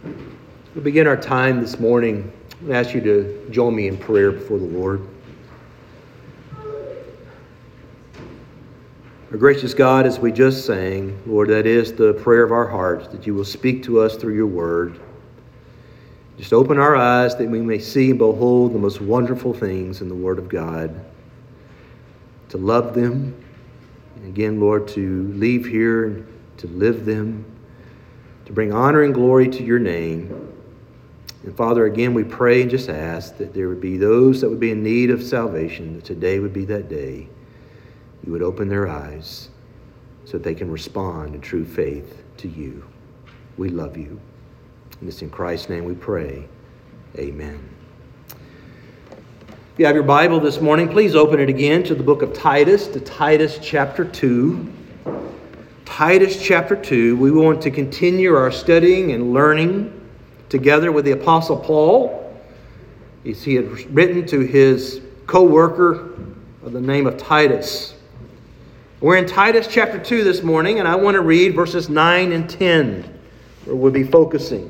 We'll begin our time this morning. I ask you to join me in prayer before the Lord. Our gracious God, as we just sang, Lord, that is the prayer of our hearts, that you will speak to us through your word. Just open our eyes that we may see and behold the most wonderful things in the word of God. To love them, and again, Lord, to leave here and to live them, to bring honor and glory to your name. And Father, again, we pray and just ask that there would be those that would be in need of salvation, that today would be that day. You would open their eyes so that they can respond in true faith to you. We love you. And it's in Christ's name we pray. Amen. If you have your Bible this morning, please open it again to the book of Titus, to Titus chapter 2. Titus chapter 2. We want to continue our studying and learning together with the Apostle Paul. He had written to his co-worker of the name of Titus. We're in Titus chapter 2 this morning, and I want to read verses 9 and 10, where we'll be focusing.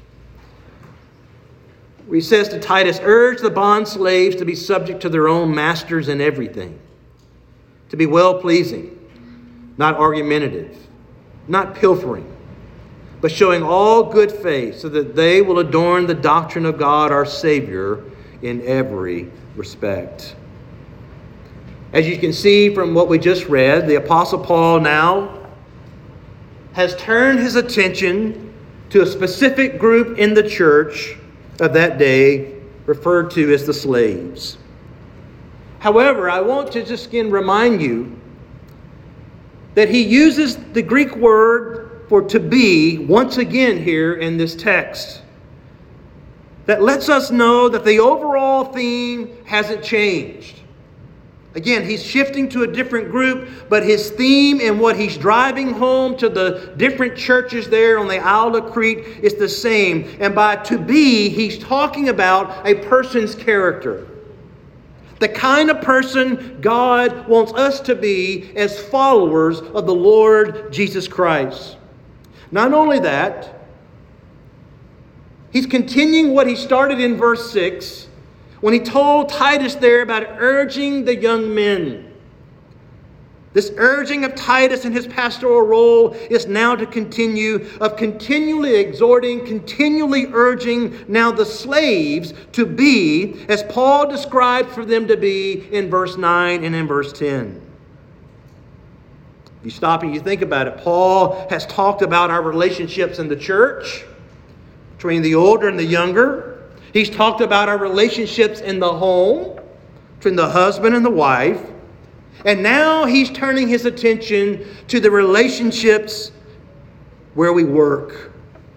Where he says to Titus, urge the bond slaves to be subject to their own masters in everything, to be well-pleasing, not argumentative, not pilfering, but showing all good faith, so that they will adorn the doctrine of God our Savior in every respect. As you can see from what we just read, the Apostle Paul now has turned his attention to a specific group in the church of that day, referred to as the slaves. However, I want to just again remind you that he uses the Greek word for to be once again here in this text. That lets us know that the overall theme hasn't changed. Again, he's shifting to a different group, but his theme and what he's driving home to the different churches there on the Isle of Crete is the same. And by to be, he's talking about a person's character. The kind of person God wants us to be as followers of the Lord Jesus Christ. Not only that, he's continuing what he started in verse 6 when he told Titus there about urging the young men. This urging of Titus in his pastoral role is now to continue, of continually exhorting, continually urging now the slaves to be as Paul described for them to be in verse 9 and in verse 10. If you stop and you think about it, Paul has talked about our relationships in the church between the older and the younger. He's talked about our relationships in the home between the husband and the wife. And now he's turning his attention to the relationships where we work.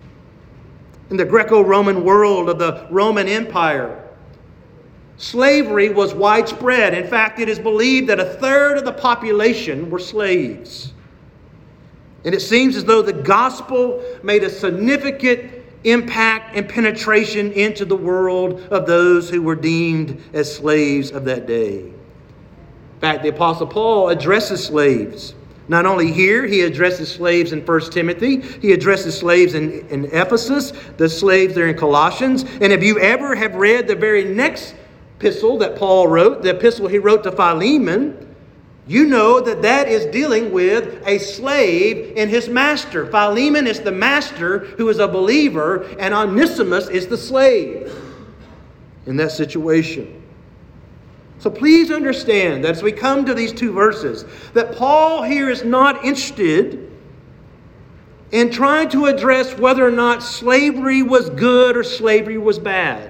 In the Greco-Roman world of the Roman Empire, slavery was widespread. In fact, it is believed that a third of the population were slaves. And it seems as though the gospel made a significant impact and penetration into the world of those who were deemed as slaves of that day. In fact, the Apostle Paul addresses slaves. Not only here, he addresses slaves in 1 Timothy. He addresses slaves in Ephesus, the slaves there in Colossians. And if you ever have read the very next epistle that Paul wrote, the epistle he wrote to Philemon, you know that that is dealing with a slave and his master. Philemon is the master who is a believer, and Onesimus is the slave in that situation. So please understand that as we come to these two verses, that Paul here is not interested in trying to address whether or not slavery was good or slavery was bad.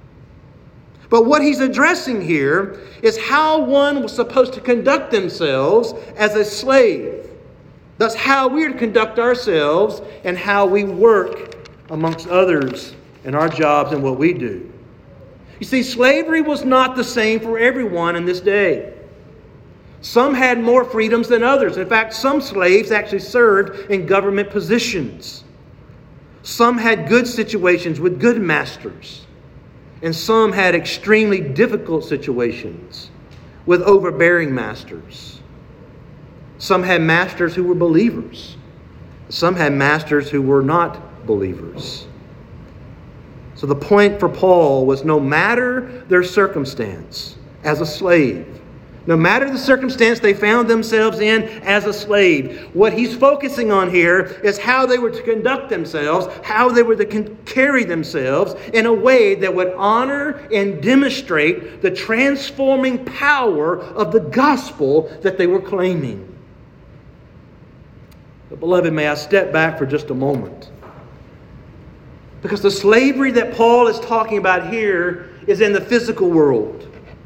But what he's addressing here is how one was supposed to conduct themselves as a slave. Thus, how we are to conduct ourselves and how we work amongst others in our jobs and what we do. You see, slavery was not the same for everyone in this day. Some had more freedoms than others. In fact, some slaves actually served in government positions. Some had good situations with good masters. And some had extremely difficult situations with overbearing masters. Some had masters who were believers. Some had masters who were not believers. So the point for Paul was no matter their circumstance as a slave, no matter the circumstance they found themselves in as a slave, what he's focusing on here is how they were to conduct themselves, how they were to carry themselves in a way that would honor and demonstrate the transforming power of the gospel that they were claiming. But beloved, may I step back for just a moment? Because the slavery that Paul is talking about here is in the physical world.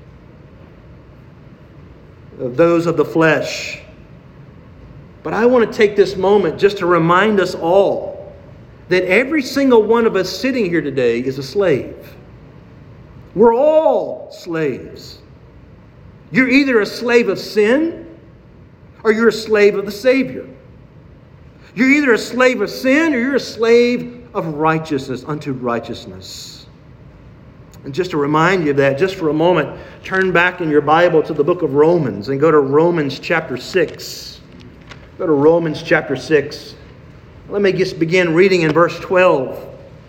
Those of the flesh. But I want to take this moment just to remind us all that every single one of us sitting here today is a slave. We're all slaves. You're either a slave of sin or you're a slave of the Savior. You're either a slave of sin or you're a slave of righteousness unto righteousness. And just to remind you of that, just for a moment, turn back in your Bible to the book of Romans and go to Romans chapter 6. Go to Romans chapter 6. Let me just begin reading in verse 12.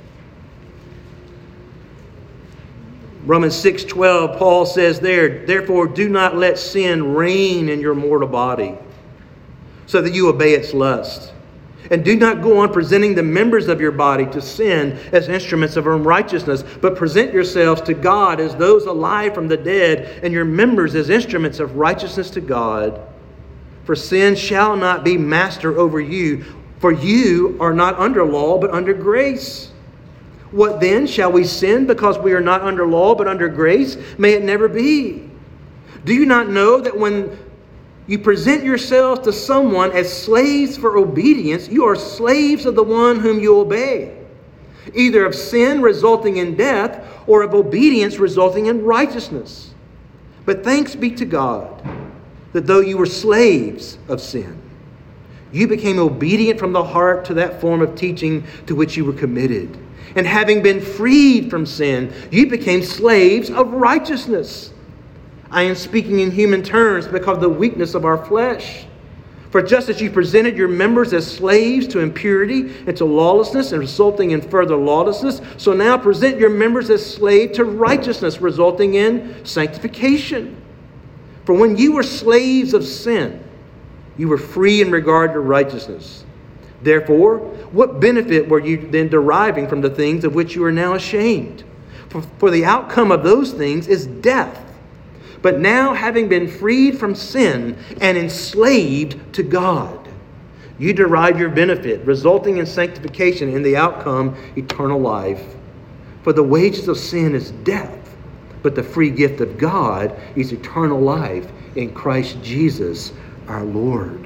Romans 6:12, Paul says there, "Therefore do not let sin reign in your mortal body, so that you obey its lust. And do not go on presenting the members of your body to sin as instruments of unrighteousness, but present yourselves to God as those alive from the dead, and your members as instruments of righteousness to God. For sin shall not be master over you, for you are not under law, but under grace. What then? Shall we sin because we are not under law, but under grace? May it never be. Do you not know that when you present yourselves to someone as slaves for obedience, you are slaves of the one whom you obey, either of sin resulting in death or of obedience resulting in righteousness. But thanks be to God that though you were slaves of sin, you became obedient from the heart to that form of teaching to which you were committed. And having been freed from sin, you became slaves of righteousness. I am speaking in human terms because of the weakness of our flesh. For just as you presented your members as slaves to impurity and to lawlessness, and resulting in further lawlessness, so now present your members as slaves to righteousness, resulting in sanctification. For when you were slaves of sin, you were free in regard to righteousness. Therefore, what benefit were you then deriving from the things of which you are now ashamed? For the outcome of those things is death. But now, having been freed from sin and enslaved to God, you derive your benefit, resulting in sanctification, and the outcome, eternal life. For the wages of sin is death, but the free gift of God is eternal life in Christ Jesus our Lord.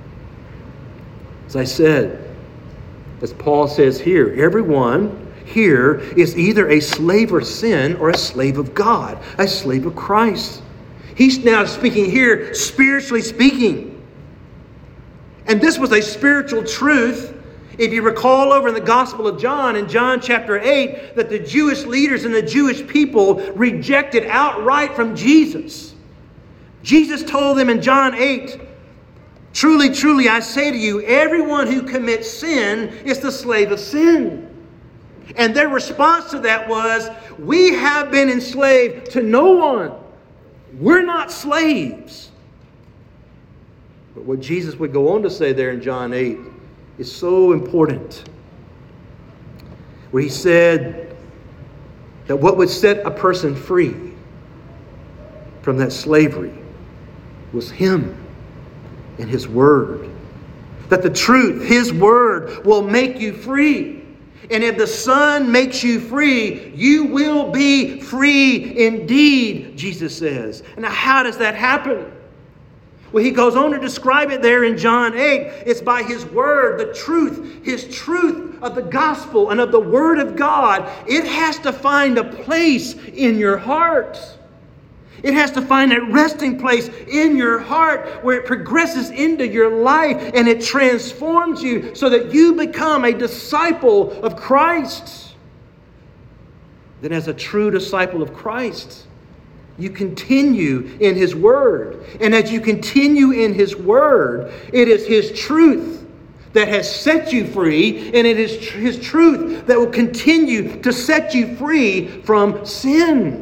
As I said, as Paul says here, everyone here is either a slave of sin or a slave of God, a slave of Christ. He's now speaking here, spiritually speaking. And this was a spiritual truth. If you recall over in the Gospel of John, in John chapter 8, that the Jewish leaders and the Jewish people rejected outright from Jesus. Jesus told them in John 8, "Truly, truly, I say to you, everyone who commits sin is the slave of sin." And their response to that was, "We have been enslaved to no one. We're not slaves." But what Jesus would go on to say there in John 8 is so important. Where he said that what would set a person free from that slavery was Him and His Word. That the truth, His Word, will make you free. And if the Son makes you free, you will be free indeed, Jesus says. And now how does that happen? Well, he goes on to describe it there in John 8. It's by His Word, the truth, His truth of the gospel and of the Word of God. It has to find a place in your heart. It has to find that resting place in your heart where it progresses into your life and it transforms you so that you become a disciple of Christ. Then as a true disciple of Christ, you continue in His Word. And as you continue in His Word, it is His truth that has set you free, and it is His truth that will continue to set you free from sin.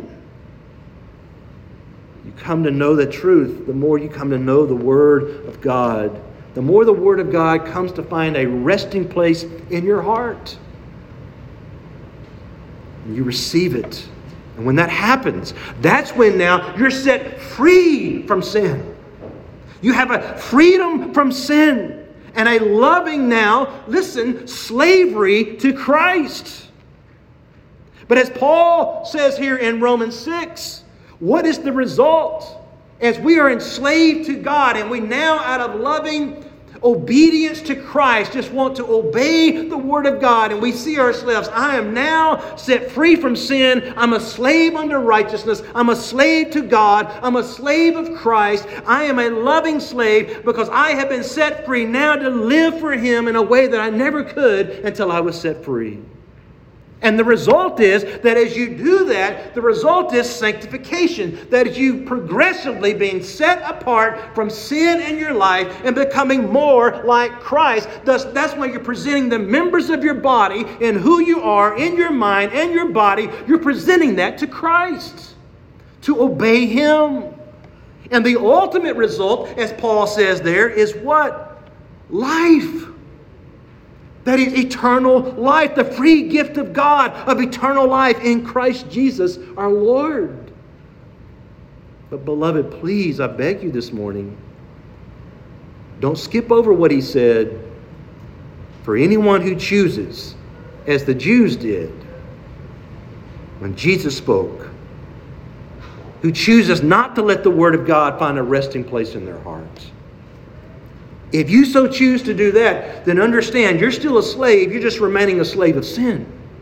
You come to know the truth, the more you come to know the Word of God. The more the Word of God comes to find a resting place in your heart. And you receive it. And when that happens, that's when now you're set free from sin. You have a freedom from sin. And a loving now, listen, slavery to Christ. But as Paul says here in Romans 6, what is the result? As we are enslaved to God and we now out of loving obedience to Christ just want to obey the Word of God, and we see ourselves, I am now set free from sin. I'm a slave under righteousness. I'm a slave to God. I'm a slave of Christ. I am a loving slave because I have been set free now to live for Him in a way that I never could until I was set free. And the result is that as you do that, the result is sanctification. That is you progressively being set apart from sin in your life and becoming more like Christ. Thus, that's why you're presenting the members of your body and who you are in your mind and your body. You're presenting that to Christ to obey Him. And the ultimate result, as Paul says there, is what? Life. That is eternal life, the free gift of God of eternal life in Christ Jesus our Lord. But beloved, please, I beg you this morning, don't skip over what he said. For anyone who chooses, as the Jews did when Jesus spoke, who chooses not to let the Word of God find a resting place in their hearts. If you so choose to do that, then understand you're still a slave. You're just remaining a slave of sin.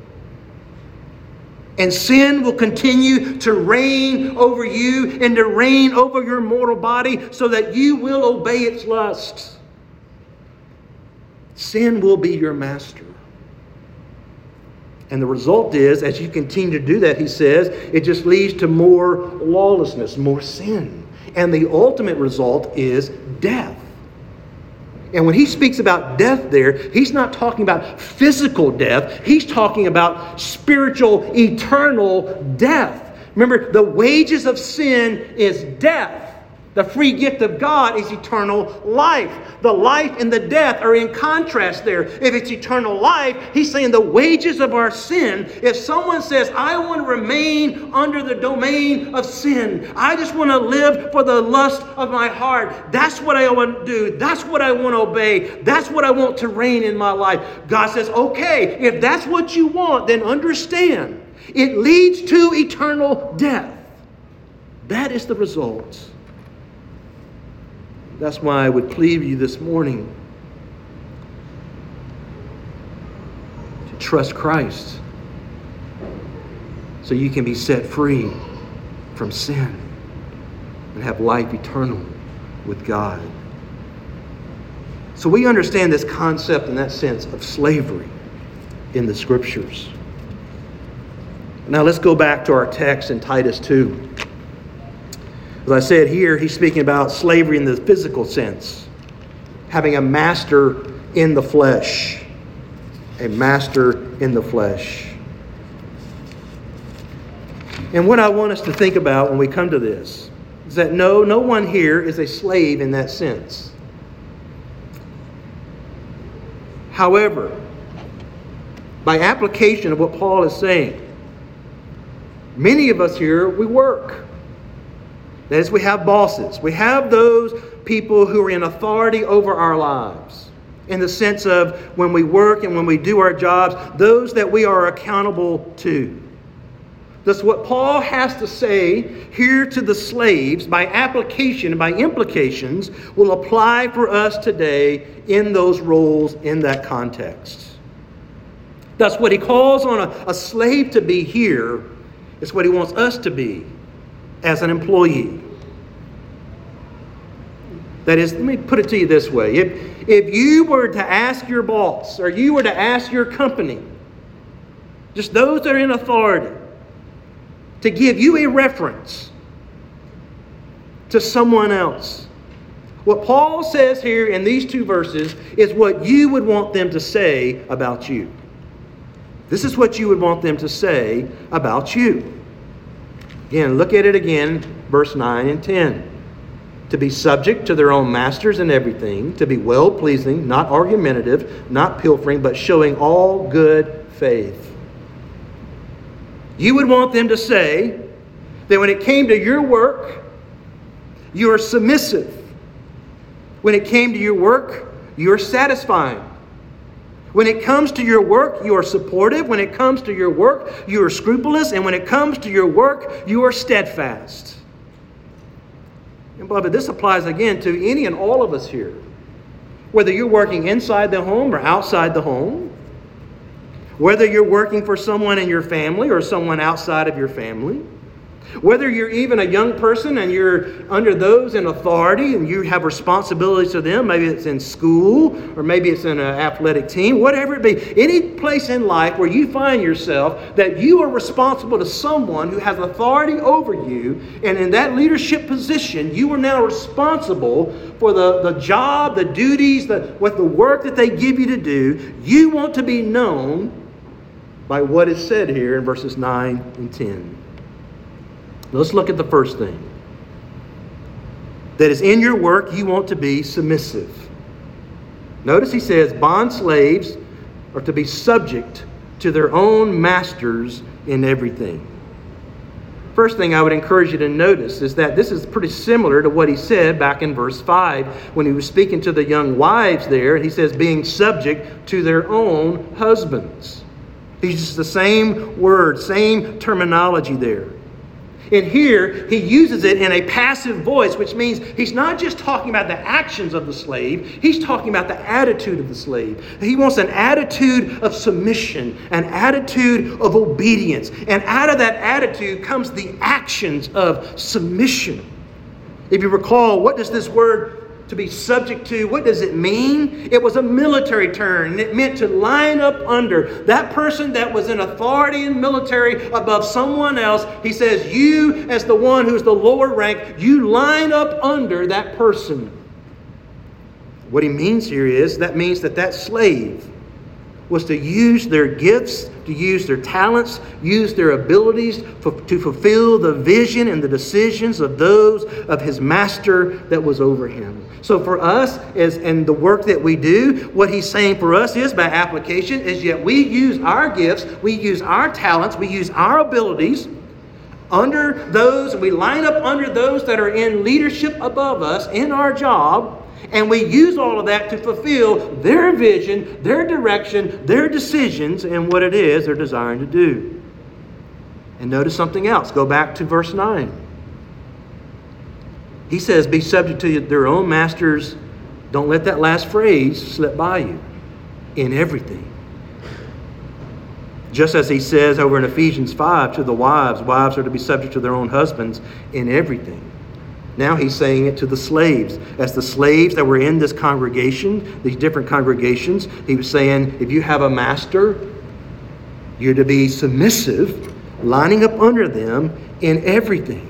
And sin will continue to reign over you and to reign over your mortal body so that you will obey its lusts. Sin will be your master. And the result is, as you continue to do that, he says, it just leads to more lawlessness, more sin. And the ultimate result is death. And when he speaks about death there, he's not talking about physical death. He's talking about spiritual, eternal death. Remember, the wages of sin is death. The free gift of God is eternal life. The life and the death are in contrast there. If it's eternal life, he's saying the wages of our sin. If someone says, I want to remain under the domain of sin. I just want to live for the lust of my heart. That's what I want to do. That's what I want to obey. That's what I want to reign in my life. God says, okay, if that's what you want, then understand. It leads to eternal death. That is the result. That's why I would plead with you this morning to trust Christ so you can be set free from sin and have life eternal with God. So we understand this concept in that sense of slavery in the Scriptures. Now let's go back to our text in Titus 2. As I said here, he's speaking about slavery in the physical sense. Having a master in the flesh. A master in the flesh. And what I want us to think about when we come to this is that no one here is a slave in that sense. However, by application of what Paul is saying, many of us here, we work. That is, we have bosses. We have those people who are in authority over our lives. In the sense of when we work and when we do our jobs, those that we are accountable to. Thus, what Paul has to say here to the slaves, by application and by implications, will apply for us today in those roles, in that context. Thus, what he calls on a slave to be here is what he wants us to be as an employee. That is, let me put it to you this way. If you were to ask your boss, or you were to ask your company, just those that are in authority, to give you a reference to someone else, What Paul says here in these two verses is what you would want them to say about you. This is what you would want them to say about you. Again, look at it again, verse 9 and 10. To be subject to their own masters in everything, to be well-pleasing, not argumentative, not pilfering, but showing all good faith. You would want them to say that when it came to your work, you are submissive. When it came to your work, you are satisfying. When it comes to your work, you are supportive. When it comes to your work, you are scrupulous. And when it comes to your work, you are steadfast. And beloved, this applies again to any and all of us here. Whether you're working inside the home or outside the home, whether you're working for someone in your family or someone outside of your family, whether you're even a young person and you're under those in authority and you have responsibilities to them, maybe it's in school or maybe it's in an athletic team, whatever it be, any place in life where you find yourself that you are responsible to someone who has authority over you, and in that leadership position, you are now responsible for the job, the duties, the work that they give you to do. You want to be known by what is said here in verses 9 and 10. Let's look at the first thing. That is, in your work, you want to be submissive. Notice he says, bond slaves are to be subject to their own masters in everything. First thing I would encourage you to notice is that this is pretty similar to what he said back in verse 5 when he was speaking to the young wives there. He says, being subject to their own husbands. He's just the same word, same terminology there. And here, he uses it in a passive voice, which means he's not just talking about the actions of the slave, he's talking about the attitude of the slave. He wants an attitude of submission, an attitude of obedience. And out of that attitude comes the actions of submission. If you recall, what does this word to be subject to, what does it mean? It was a military term, and it meant to line up under. That person that was in authority and military above someone else, he says, you as the one who's the lower rank, you line up under that person. What he means here is, that means that slave was to use their gifts, to use their talents, use their abilities to fulfill the vision and the decisions of those of his master that was over him. So for us, and the work that we do, what he's saying for us is, by application, is yet we use our gifts, we use our talents, we use our abilities under those, we line up under those that are in leadership above us in our job, and we use all of that to fulfill their vision, their direction, their decisions, and what it is they're desiring to do. And notice something else. Go back to verse 9. He says, be subject to their own masters. Don't let that last phrase slip by you. In everything. Just as he says over in Ephesians 5 to the wives are to be subject to their own husbands in everything. Now he's saying it to the slaves. As the slaves that were in this congregation, these different congregations, he was saying, if you have a master, you're to be submissive, lining up under them in everything.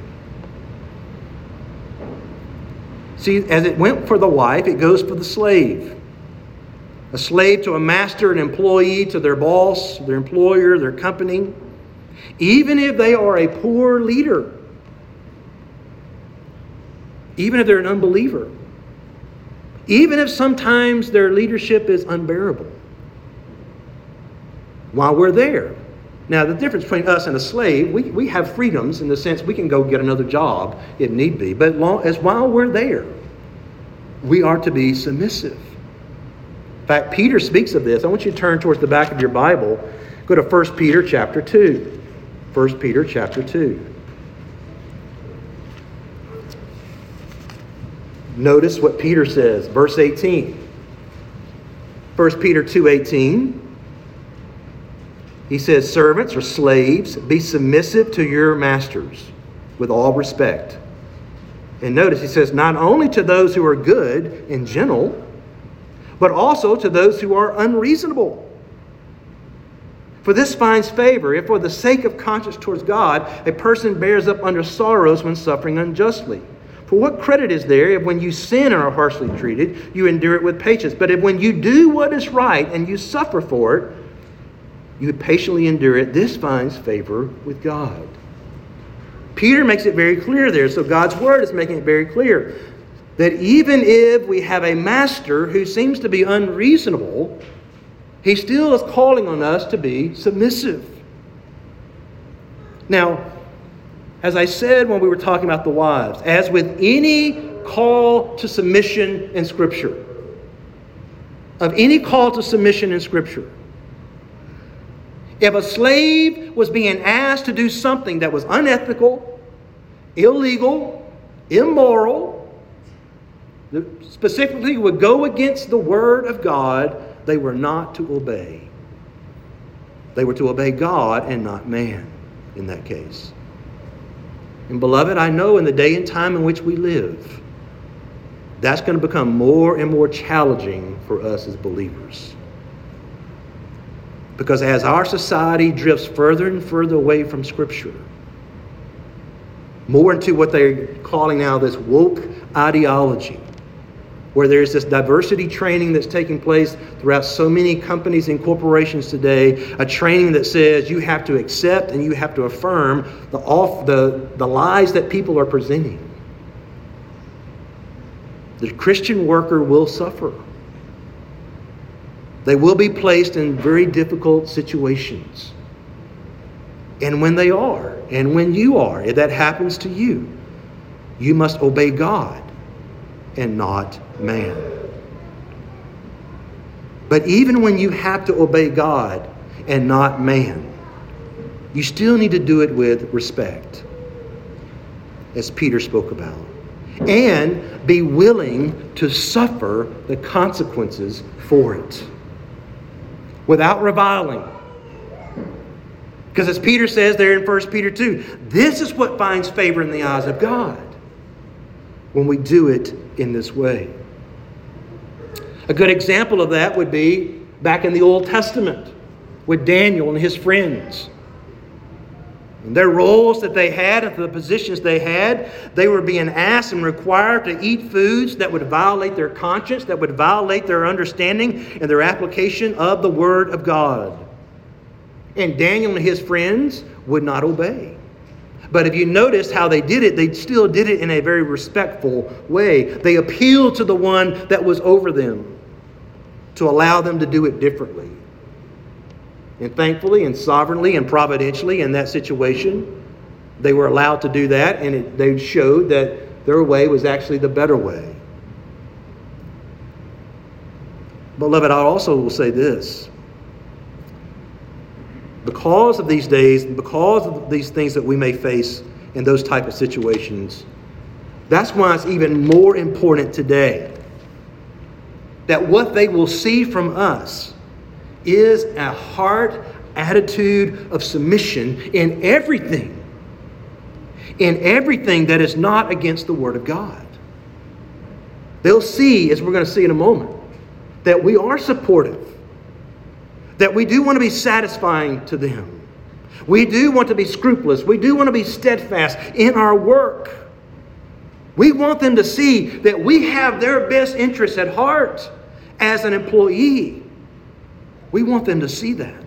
See, as it went for the wife, it goes for the slave. A slave to a master, an employee to their boss, their employer, their company. Even if they are a poor leader. Even if they're an unbeliever. Even if sometimes their leadership is unbearable. While we're there. Now, the difference between us and a slave, we have freedoms in the sense we can go get another job if need be. But while we're there, we are to be submissive. In fact, Peter speaks of this. I want you to turn towards the back of your Bible. Go to 1 Peter chapter 2. 1 Peter chapter 2. Notice what Peter says, verse 18. 1 Peter 2:18. He says, servants or slaves, be submissive to your masters with all respect. And notice he says, not only to those who are good and gentle, but also to those who are unreasonable. For this finds favor if for the sake of conscience towards God, a person bears up under sorrows when suffering unjustly. For what credit is there if when you sin and are harshly treated, you endure it with patience? But if when you do what is right and you suffer for it, you patiently endure it, this finds favor with God. Peter makes it very clear there. So God's word is making it very clear that even if we have a master who seems to be unreasonable, he still is calling on us to be submissive. Now, as I said when we were talking about the wives, as with any call to submission in Scripture, if a slave was being asked to do something that was unethical, illegal, immoral, specifically would go against the Word of God, they were not to obey. They were to obey God and not man in that case. And beloved, I know in the day and time in which we live, that's going to become more and more challenging for us as believers. Because as our society drifts further and further away from Scripture, more into what they're calling now this woke ideology, where there's this diversity training that's taking place throughout so many companies and corporations today, a training that says you have to accept and you have to affirm the lies that people are presenting. The Christian worker will suffer. They will be placed in very difficult situations. And when they are, and when you are, if that happens to you, you must obey God and not man. But even when you have to obey God and not man, you still need to do it with respect, as Peter spoke about, and be willing to suffer the consequences for it without reviling. Because as Peter says there in 1 Peter 2, this is what finds favor in the eyes of God when we do it in this way. A good example of that would be back in the Old Testament with Daniel and his friends. And their roles that they had and the positions they had, they were being asked and required to eat foods that would violate their conscience, that would violate their understanding and their application of the Word of God. And Daniel and his friends would not obey. But if you notice how they did it, they still did it in a very respectful way. They appealed to the one that was over them to allow them to do it differently. And thankfully and sovereignly and providentially in that situation, they were allowed to do that, and they showed that their way was actually the better way. Beloved, I also will say this. Because of these days, because of these things that we may face in those type of situations, that's why it's even more important today that what they will see from us is a heart attitude of submission in everything that is not against the Word of God. They'll see, as we're going to see in a moment, that we are supportive, that we do want to be satisfying to them. We do want to be scrupulous. We do want to be steadfast in our work. We want them to see that we have their best interests at heart as an employee. We want them to see that.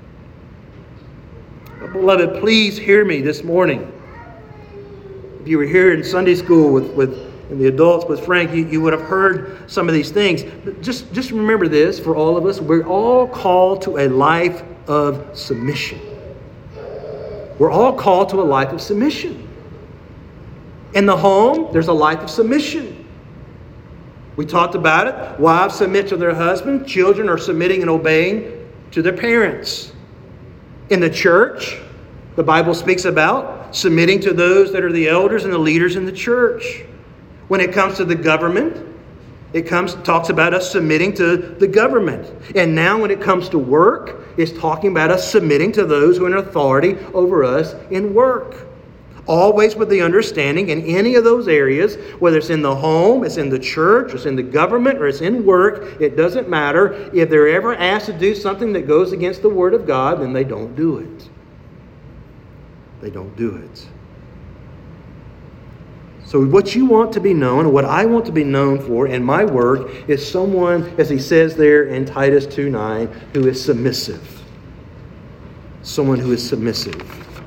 But beloved, please hear me this morning. If you were here in Sunday school with the adults with Frank, you would have heard some of these things. But just remember this, for all of us, we're all called to a life of submission. We're all called to a life of submission. In the home, there's a life of submission. We talked about it. Wives submit to their husband. Children are submitting and obeying to their parents. In the church, the Bible speaks about submitting to those that are the elders and the leaders in the church. When it comes to the government, talks about us submitting to the government. And now when it comes to work, it's talking about us submitting to those who are in authority over us in work. Always with the understanding in any of those areas, whether it's in the home, it's in the church, it's in the government, or it's in work, it doesn't matter. If they're ever asked to do something that goes against the Word of God, then they don't do it. They don't do it. So what you want to be known, and what I want to be known for in my work, is someone, as he says there in Titus 2:9, who is submissive. Someone who is submissive.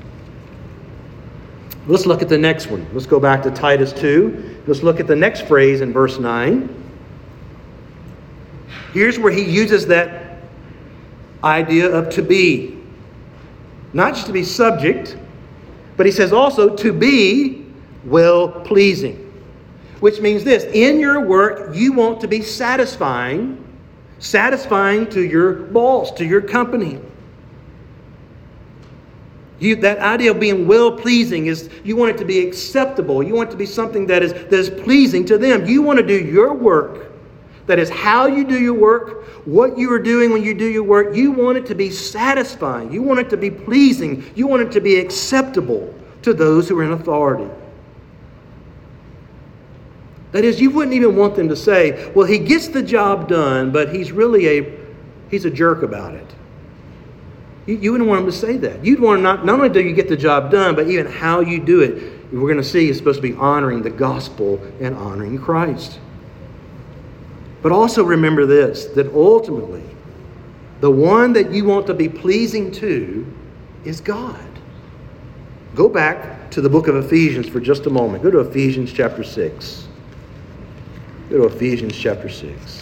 Let's look at the next one. Let's go back to Titus 2. Let's look at the next phrase in verse 9. Here's where he uses that idea of to be. Not just to be subject, but he says also to be well-pleasing. Which means this: in your work, you want to be satisfying to your boss, to your company. That idea of being well-pleasing is you want it to be acceptable. You want it to be something that is pleasing to them. You want to do your work. That is how you do your work, what you are doing when you do your work. You want it to be satisfying. You want it to be pleasing. You want it to be acceptable to those who are in authority. That is, you wouldn't even want them to say, well, he gets the job done, but he's a jerk about it. You wouldn't want them to say that. You'd want to not only do you get the job done, but even how you do it, we're going to see, is supposed to be honoring the gospel and honoring Christ. But also remember this, that ultimately, the one that you want to be pleasing to is God. Go back to the book of Ephesians for just a moment. Go to Ephesians chapter 6. Go to Ephesians chapter 6.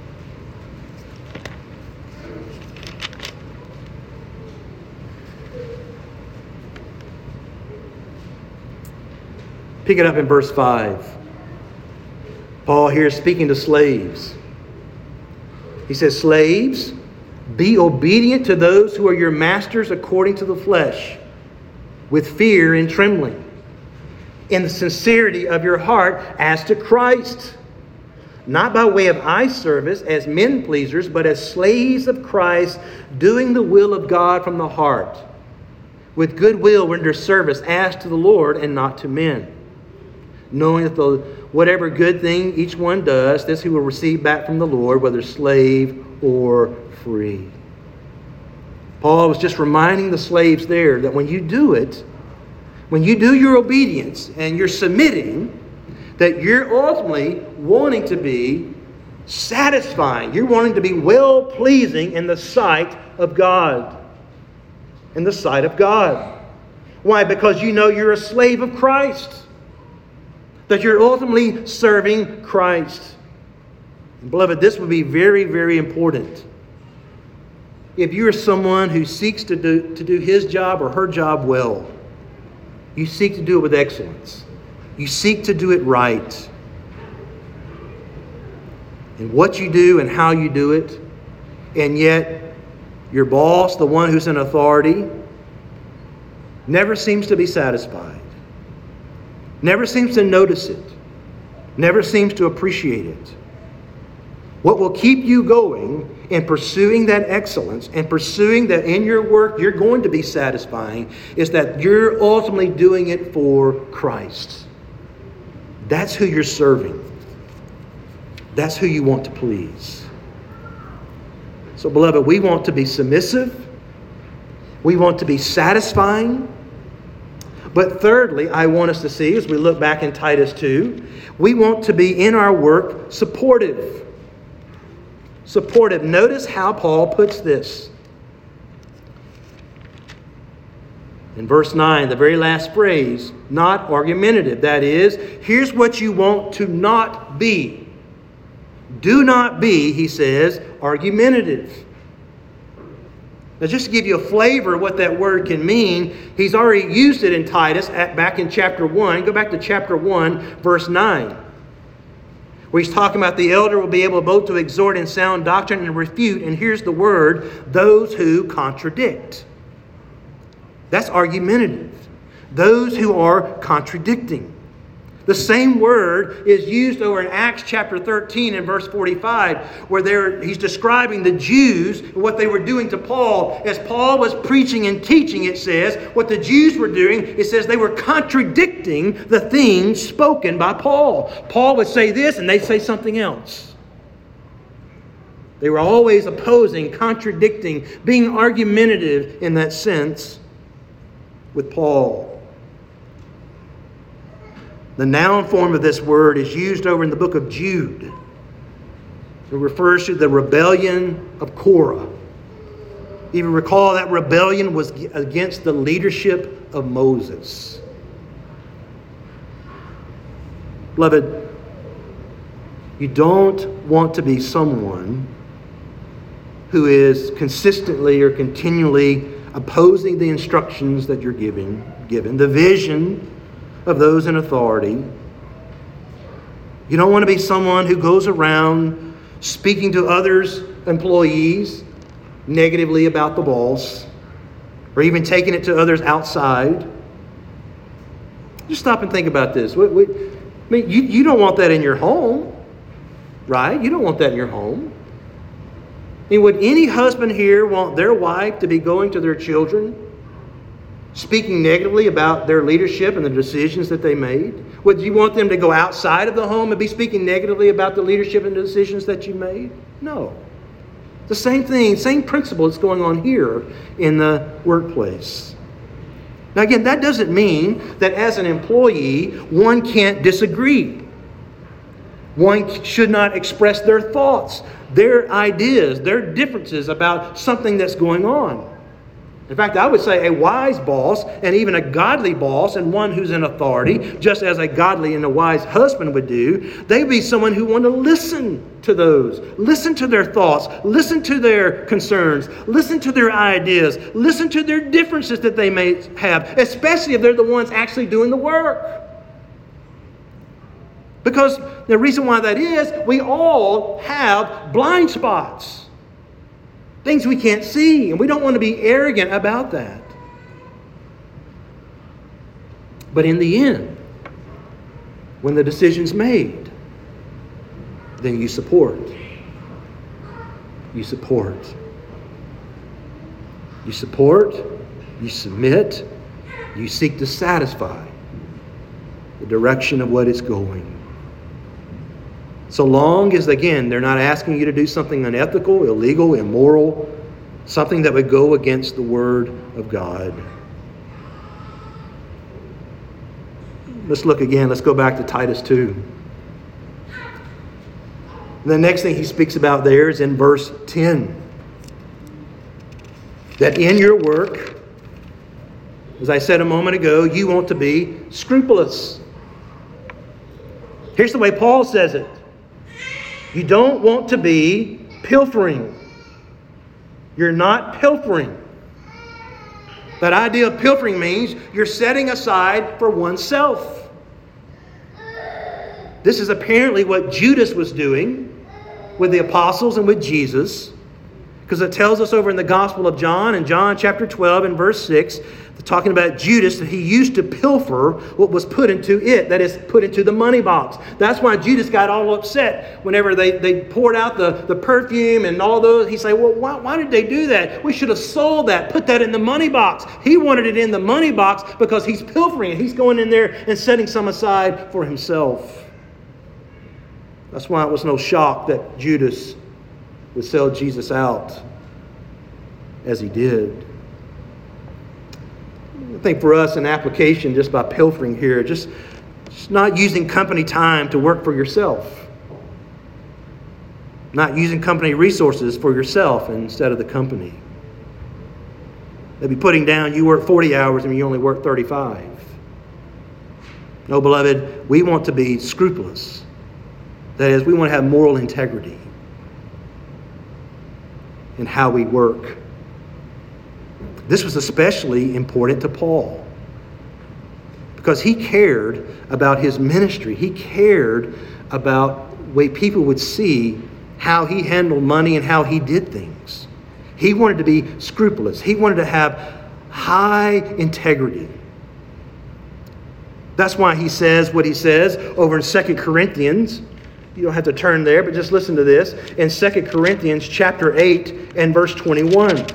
Pick it up in verse 5. Paul here is speaking to slaves. He says, slaves, be obedient to those who are your masters according to the flesh, with fear and trembling, in the sincerity of your heart as to Christ, not by way of eye service as men pleasers, but as slaves of Christ, doing the will of God from the heart. With good will render service as to the Lord and not to men, knowing that whatever good thing each one does, this he will receive back from the Lord, whether slave or free. Paul was just reminding the slaves there that when you do it, when you do your obedience and you're submitting, that you're ultimately wanting to be satisfying. You're wanting to be well-pleasing in the sight of God. In the sight of God. Why? Because you know you're a slave of Christ. That you're ultimately serving Christ. And beloved, this would be very, very important. If you're someone who seeks to do his job or her job well, you seek to do it with excellence. You seek to do it right. And what you do and how you do it. And yet, your boss, the one who's in authority, never seems to be satisfied. Never seems to notice it. Never seems to appreciate it. What will keep you going in pursuing that excellence and pursuing that in your work you're going to be satisfying is that you're ultimately doing it for Christ. That's who you're serving. That's who you want to please. So, beloved, we want to be submissive. We want to be satisfying. But thirdly, I want us to see, as we look back in Titus 2, we want to be in our work supportive. Supportive. Notice how Paul puts this. In verse 9, the very last phrase, not argumentative. That is, here's what you want to not be. Do not be, he says, argumentative. Now, just to give you a flavor of what that word can mean, he's already used it in Titus back in chapter 1. Go back to chapter 1, verse 9. Where he's talking about the elder will be able both to exhort in sound doctrine and refute. And here's the word, those who contradict. That's argumentative. Those who are contradicting. The same word is used over in Acts chapter 13 and verse 45, where he's describing the Jews and what they were doing to Paul. As Paul was preaching and teaching, it says, what the Jews were doing, it says they were contradicting the things spoken by Paul. Paul would say this and they'd say something else. They were always opposing, contradicting, being argumentative in that sense with Paul. The noun form of this word is used over in the book of Jude. It refers to the rebellion of Korah. You recall that rebellion was against the leadership of Moses. Beloved, you don't want to be someone who is consistently or continually opposing the instructions that you're given, the vision of those in authority. You don't want to be someone who goes around speaking to others, employees, negatively about the boss, or even taking it to others outside. Just stop and think about this. You don't want that in your home, right? You don't want that in your home. I mean, would any husband here want their wife to be going to their children, speaking negatively about their leadership and the decisions that they made? Would you want them to go outside of the home and be speaking negatively about the leadership and the decisions that you made? No. The same thing, same principle is going on here in the workplace. Now again, that doesn't mean that as an employee, one can't disagree. One should not express their thoughts, their ideas, their differences about something that's going on. In fact, I would say a wise boss and even a godly boss and one who's in authority, just as a godly and a wise husband would do, they would be someone who want to listen to those, listen to their thoughts, listen to their concerns, listen to their ideas, listen to their differences that they may have, especially if they're the ones actually doing the work. Because the reason why that is, we all have blind spots. Things we can't see, and we don't want to be arrogant about that. But in the end, when the decision's made, then you support. You support. You support, you submit, you seek to satisfy the direction of what it's going. So long as, again, they're not asking you to do something unethical, illegal, immoral, something that would go against the Word of God. Let's look again. Let's go back to Titus 2. The next thing he speaks about there is in verse 10. That in your work, as I said a moment ago, you want to be scrupulous. Here's the way Paul says it. You don't want to be pilfering. You're not pilfering. That idea of pilfering means you're setting aside for oneself. This is apparently what Judas was doing with the apostles and with Jesus. Because it tells us over in the Gospel of John, in John chapter 12 and verse 6, talking about Judas, that he used to pilfer what was put into it, that is, put into the money box. That's why Judas got all upset whenever they poured out the perfume and all those. He said, well, why did they do that? We should have sold that, put that in the money box. He wanted it in the money box because he's pilfering it. He's going in there and setting some aside for himself. That's why it was no shock that Judas would sell Jesus out as he did. I think for us, an application just by pilfering here, just not using company time to work for yourself. Not using company resources for yourself instead of the company. Maybe putting down you work 40 hours and you only work 35. No, beloved, we want to be scrupulous. That is, we want to have moral integrity in how we work. This was especially important to Paul because he cared about his ministry. He cared about the way people would see how he handled money and how he did things. He wanted to be scrupulous. He wanted to have high integrity. That's why he says what he says over in 2 Corinthians. You don't have to turn there, but just listen to this. In 2 Corinthians chapter 8 and verse 21.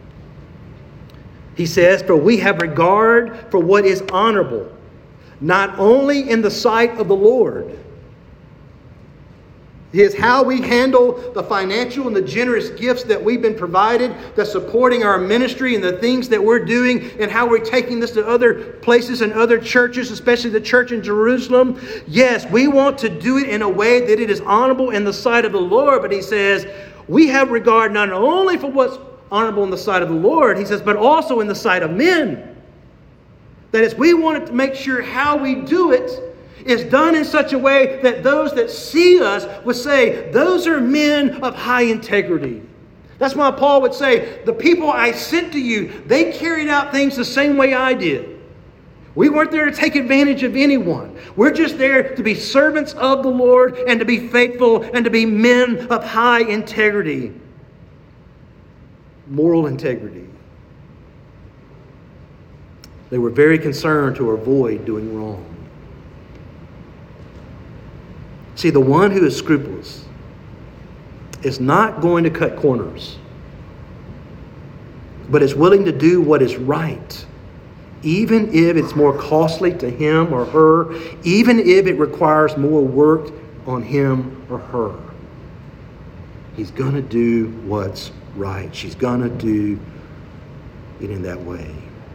He says, for we have regard for what is honorable, not only in the sight of the Lord, Is how we handle the financial and the generous gifts that we've been provided, that's supporting our ministry and the things that we're doing, and how we're taking this to other places and other churches, especially the church in Jerusalem. Yes, we want to do it in a way that it is honorable in the sight of the Lord. But he says, we have regard not only for what's honorable in the sight of the Lord, he says, but also in the sight of men. That is, we want to make sure how we do it is done in such a way that those that see us would say, those are men of high integrity. That's why Paul would say, the people I sent to you, they carried out things the same way I did. We weren't there to take advantage of anyone. We're just there to be servants of the Lord and to be faithful and to be men of high integrity. Moral integrity. They were very concerned to avoid doing wrong. See, the one who is scrupulous is not going to cut corners, but is willing to do what is right, even if it's more costly to him or her, even if it requires more work on him or her. He's going to do what's right. She's going to do it in that way.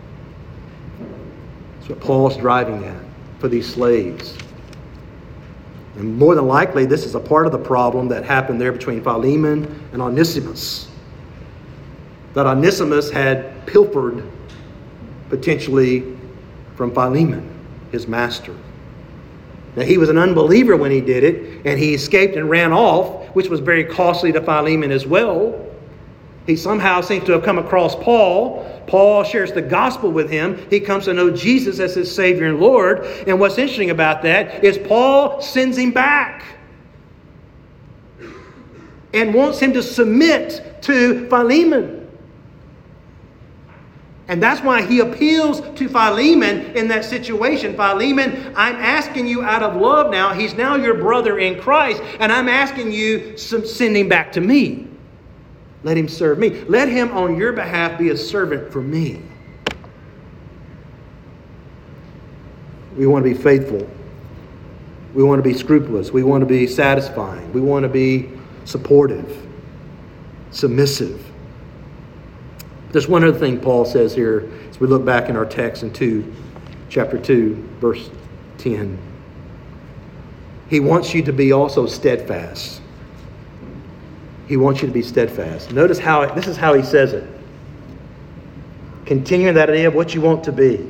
That's what Paul's driving at for these slaves. And more than likely, this is a part of the problem that happened there between Philemon and Onesimus. That Onesimus had pilfered potentially from Philemon, his master. Now, he was an unbeliever when he did it, and he escaped and ran off, which was very costly to Philemon as well. He somehow seems to have come across Paul. Paul shares the gospel with him. He comes to know Jesus as his Savior and Lord. And what's interesting about that is Paul sends him back and wants him to submit to Philemon. And that's why he appeals to Philemon in that situation. Philemon, I'm asking you out of love now. He's now your brother in Christ. And I'm asking you to send him back to me. Let him serve me. Let him on your behalf be a servant for me. We want to be faithful. We want to be scrupulous. We want to be satisfying. We want to be supportive, submissive. There's one other thing Paul says here as we look back in our text in chapter 2, verse 10. He wants you to be also steadfast. He wants you to be steadfast. Notice this is how he says it. Continuing that idea of what you want to be.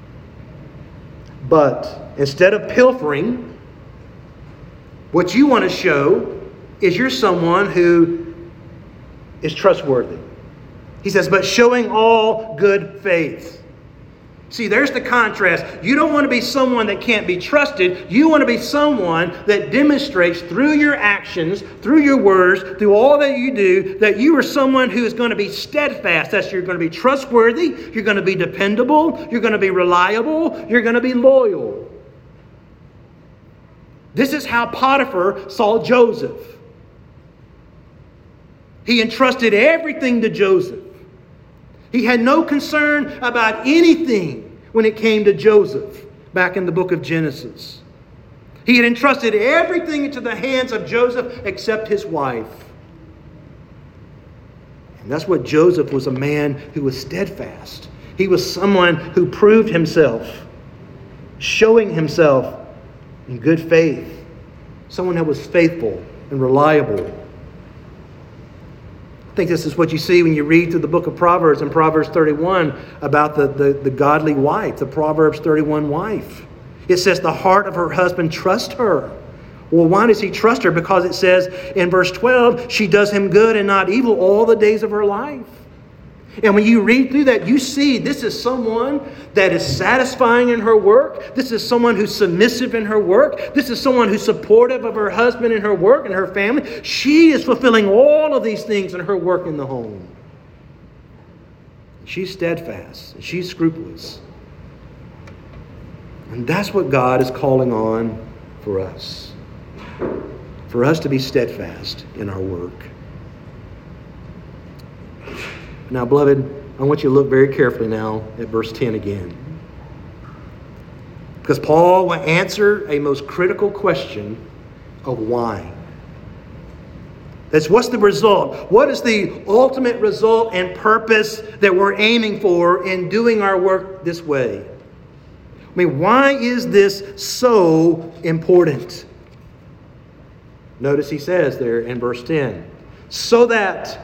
But instead of pilfering, what you want to show is you're someone who is trustworthy. He says, but showing all good faith. See, there's the contrast. You don't want to be someone that can't be trusted. You want to be someone that demonstrates through your actions, through your words, through all that you do, that you are someone who is going to be steadfast. That's you're going to be trustworthy. You're going to be dependable. You're going to be reliable. You're going to be loyal. This is how Potiphar saw Joseph. He entrusted everything to Joseph. He had no concern about anything when it came to Joseph back in the book of Genesis. He had entrusted everything into the hands of Joseph except his wife. And that's what Joseph was, a man who was steadfast. He was someone who proved himself, showing himself in good faith. Someone that was faithful and reliable. I think this is what you see when you read through the book of Proverbs and Proverbs 31 about the godly wife, the Proverbs 31 wife. It says the heart of her husband trusts her. Well, why does he trust her? Because it says in verse 12, she does him good and not evil all the days of her life. And when you read through that, you see this is someone that is satisfying in her work. This is someone who's submissive in her work. This is someone who's supportive of her husband in her work and her family. She is fulfilling all of these things in her work in the home. She's steadfast. She's scrupulous. And that's what God is calling on for us. For us to be steadfast in our work. Now, beloved, I want you to look very carefully now at verse 10 again. Because Paul will answer a most critical question of why. What's the result? What is the ultimate result and purpose that we're aiming for in doing our work this way? I mean, why is this so important? Notice he says there in verse 10, so that.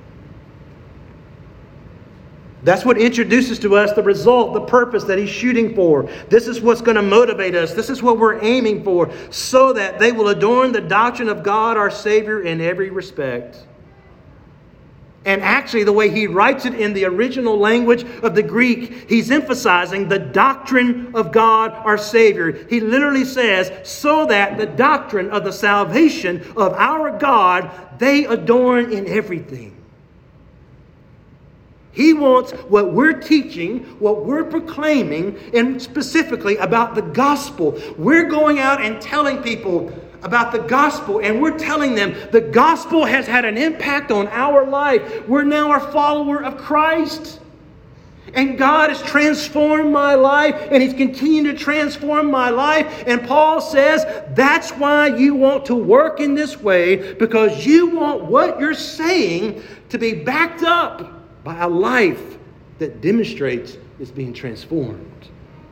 That's what introduces to us the result, the purpose that he's shooting for. This is what's going to motivate us. This is what we're aiming for, so that they will adorn the doctrine of God our Savior in every respect. And actually, the way he writes it in the original language of the Greek, he's emphasizing the doctrine of God our Savior. He literally says, so that the doctrine of the salvation of our God, they adorn in everything. He wants what we're teaching, what we're proclaiming, and specifically about the gospel. We're going out and telling people about the gospel, and we're telling them the gospel has had an impact on our life. We're now a follower of Christ. And God has transformed my life, and He's continuing to transform my life. And Paul says that's why you want to work in this way, because you want what you're saying to be backed up by a life that demonstrates it's being transformed.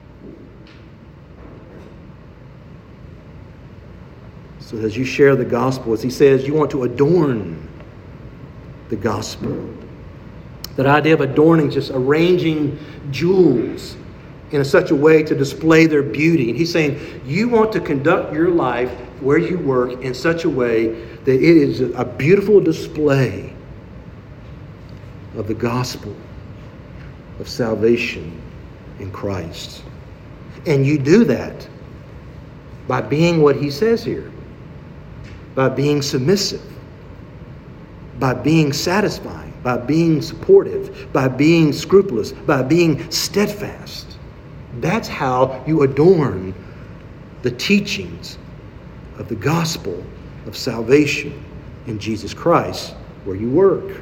So as you share the gospel, as he says, you want to adorn the gospel. That idea of adorning, just arranging jewels in such a way to display their beauty. And he's saying, you want to conduct your life where you work in such a way that it is a beautiful display of the gospel of salvation in Christ. And you do that by being what he says here. By being submissive. By being satisfying. By being supportive. By being scrupulous. By being steadfast. That's how you adorn the teachings of the gospel of salvation in Jesus Christ where you work.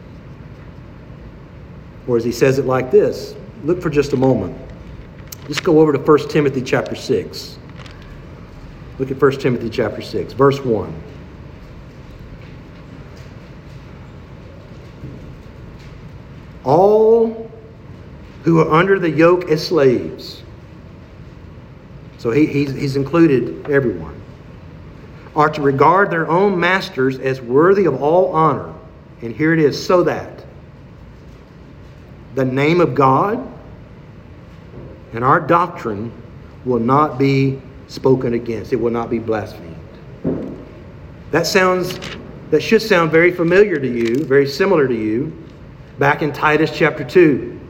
Or as he says it like this, look for just a moment. Let's go over to 1 Timothy chapter 6. Look at 1 Timothy chapter 6, verse 1. All who are under the yoke as slaves. So he's included everyone. Are to regard their own masters as worthy of all honor. And here it is, so that the name of God and our doctrine will not be spoken against. It will not be blasphemed. That should sound very familiar to you, very similar to you, back in Titus chapter 2.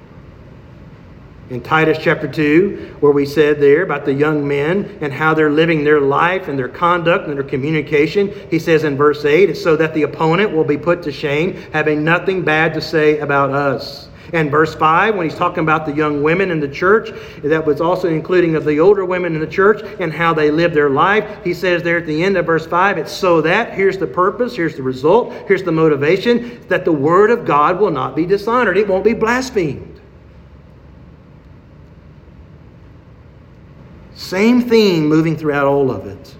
In Titus chapter 2, where we said there about the young men and how they're living their life and their conduct and their communication, he says in verse 8, it's so that the opponent will be put to shame, having nothing bad to say about us. And verse 5, when he's talking about the young women in the church, that was also including of the older women in the church and how they live their life. He says there at the end of verse 5, it's so that, here's the purpose, here's the result, here's the motivation, that the word of God will not be dishonored. It won't be blasphemed. Same theme moving throughout all of it.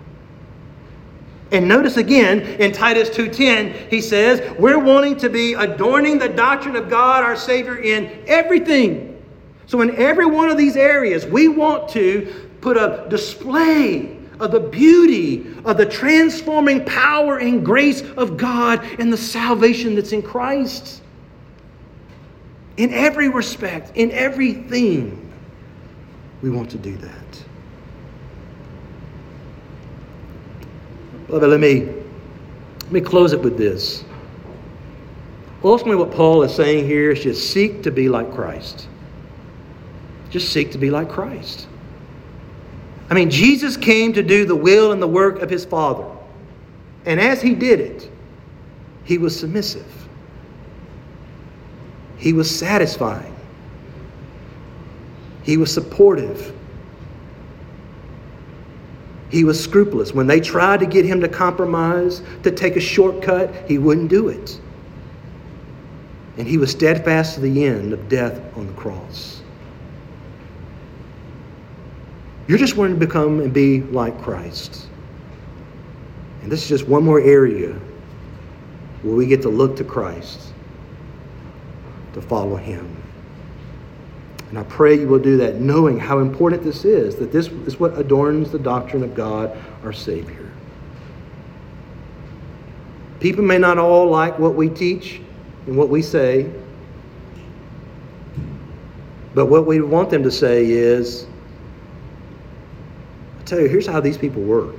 And notice again, in Titus 2:10, he says, we're wanting to be adorning the doctrine of God, our Savior, in everything. So in every one of these areas, we want to put a display of the beauty of the transforming power and grace of God and the salvation that's in Christ. In every respect, in everything, we want to do that. Beloved, let me close it with this. Ultimately, what Paul is saying here is just seek to be like Christ. Just seek to be like Christ. I mean, Jesus came to do the will and the work of his Father. And as he did it, he was submissive. He was satisfying. He was supportive. He was scrupulous. When they tried to get him to compromise, to take a shortcut, he wouldn't do it. And he was steadfast to the end of death on the cross. You're just wanting to become and be like Christ. And this is just one more area where we get to look to Christ, to follow him. And I pray you will do that, knowing how important this is, that this is what adorns the doctrine of God, our Savior. People may not all like what we teach and what we say, but what we want them to say is, I tell you, here's how these people work.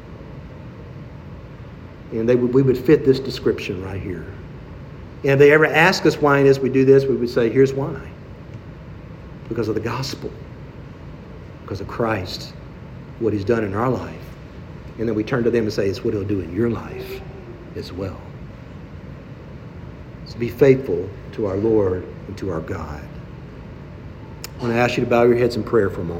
And we would fit this description right here. And if they ever ask us why it is we do this, we would say, here's why. Because of the gospel. Because of Christ. What he's done in our life. And then we turn to them and say, it's what he'll do in your life as well. So be faithful to our Lord and to our God. I want to ask you to bow your heads in prayer for a moment.